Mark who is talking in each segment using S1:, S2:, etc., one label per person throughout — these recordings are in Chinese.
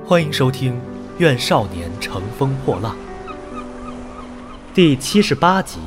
S1: 欢迎收听《愿少年乘风破浪》第78集。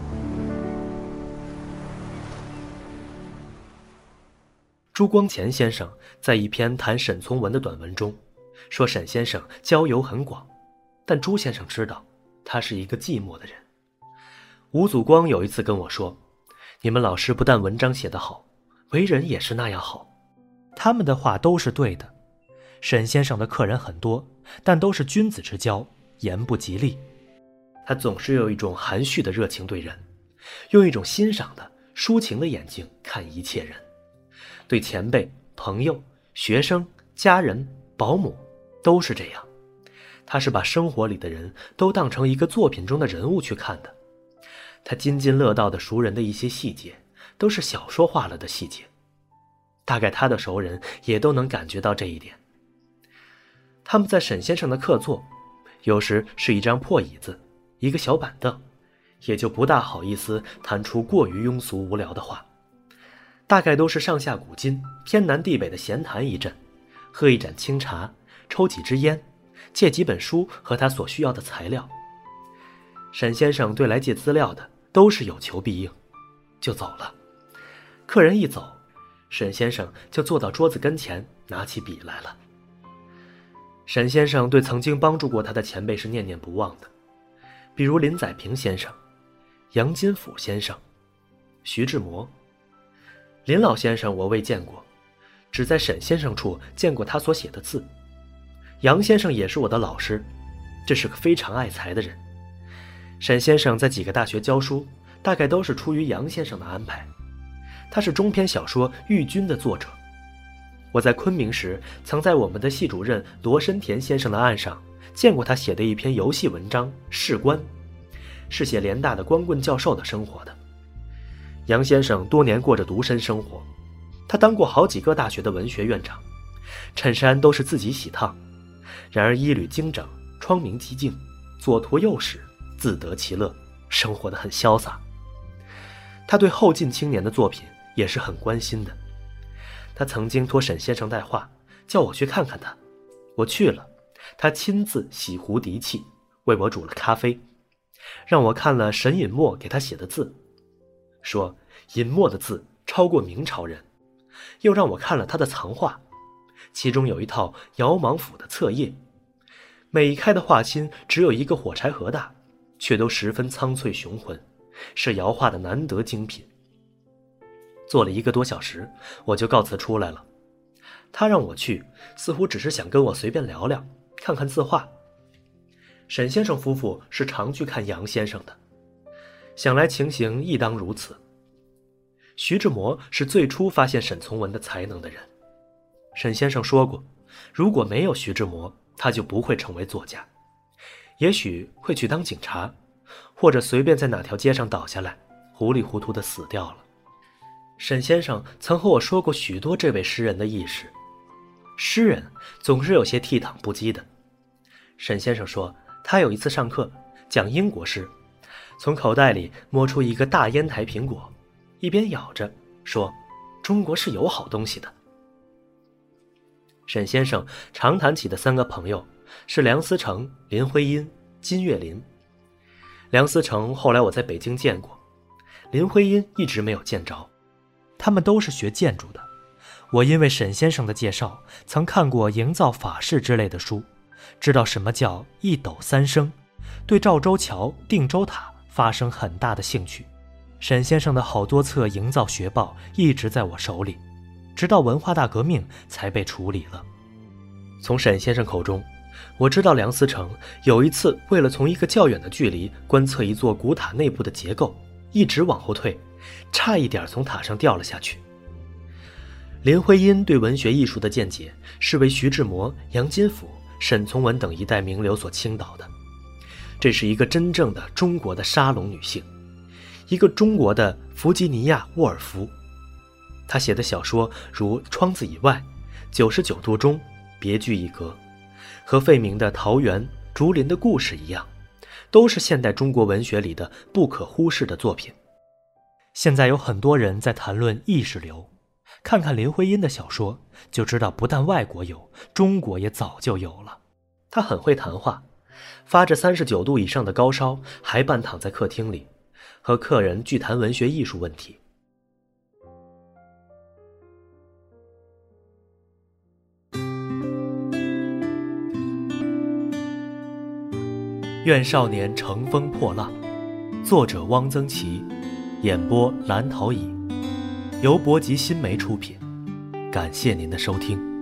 S1: 朱光潜先生在一篇谈沈从文的短文中说，沈先生交友很广，但朱先生知道他是一个寂寞的人。吴祖光有一次跟我说，你们老师不但文章写得好，为人也是那样好。他们的话都是对的。沈先生的客人很多，但都是君子之交，言不及利。他总是有一种含蓄的热情对人，用一种欣赏的抒情的眼睛看一切人。对前辈、朋友、学生、家人、保姆都是这样。他是把生活里的人都当成一个作品中的人物去看的。他津津乐道的熟人的一些细节，都是小说化了的细节。大概他的熟人也都能感觉到这一点。他们在沈先生的客座，有时是一张破椅子，一个小板凳，也就不大好意思谈出过于庸俗无聊的话。大概都是上下古今、天南地北的闲谈一阵，喝一盏清茶，抽几支烟，借几本书和他所需要的材料。沈先生对来借资料的都是有求必应，就走了。客人一走，沈先生就坐到桌子跟前，拿起笔来了。沈先生对曾经帮助过他的前辈是念念不忘的，比如林载平先生、杨金甫先生、徐志摩。林老先生我未见过，只在沈先生处见过他所写的字。杨先生也是我的老师，这是个非常爱才的人。沈先生在几个大学教书，大概都是出于杨先生的安排。他是中篇小说《玉君》的作者。我在昆明时，曾在我们的系主任罗申田先生的案上见过他写的一篇游戏文章《士官》，是写联大的光棍教授的生活的。杨先生多年过着独身生活，他当过好几个大学的文学院长，衬衫都是自己洗烫，然而衣履精整，窗明几净，左图右史，自得其乐，生活得很潇洒。他对后进青年的作品也是很关心的。他曾经托沈先生带话，叫我去看看他。我去了，他亲自洗壶涤器，为我煮了咖啡，让我看了沈尹默给他写的字，说尹默的字超过明朝人，又让我看了他的藏画，其中有一套姚莽甫的册页，每一开的画心只有一个火柴盒大，却都十分苍翠雄浑，是姚画的难得精品。坐了1个多小时，我就告辞出来了。他让我去，似乎只是想跟我随便聊聊，看看字画。沈先生夫妇是常去看杨先生的，想来情形亦当如此。徐志摩是最初发现沈从文的才能的人。沈先生说过，如果没有徐志摩，他就不会成为作家，也许会去当警察，或者随便在哪条街上倒下来，糊里糊涂地死掉了。沈先生曾和我说过许多这位诗人的轶事。诗人总是有些倜傥不羁的。沈先生说，他有一次上课讲英国诗，从口袋里摸出一个大烟台苹果，一边咬着说，中国是有好东西的。沈先生常谈起的3个朋友是梁思成、林徽因、金岳霖。梁思成后来我在北京见过，林徽因一直没有见着。他们都是学建筑的。我因为沈先生的介绍，曾看过营造法式之类的书，知道什么叫一斗3升，对赵州桥、定州塔发生很大的兴趣。沈先生的好多册营造学报一直在我手里，直到文化大革命才被处理了。从沈先生口中，我知道梁思成有一次为了从一个较远的距离观测一座古塔内部的结构，一直往后退，差一点从塔上掉了下去。林徽因对文学艺术的见解是为徐志摩、杨金甫、沈从文等一代名流所倾倒的。这是一个真正的中国的沙龙女性，一个中国的弗吉尼亚·沃尔夫。她写的小说如《窗子以外》、《99度中》、别具一格，和费明的《桃源》、《竹林的故事》一样，都是现代中国文学里的不可忽视的作品。现在有很多人在谈论意识流， 看看林徽因的小说，就知道不但外国有，中国也早就有了。他很会谈话，发着39度以上的高烧，还半躺在客厅里，和客人聚谈文学艺术问题。愿少年乘风破浪，作者汪曾祺，演播蓝陶乙，由博吉新媒出品。感谢您的收听。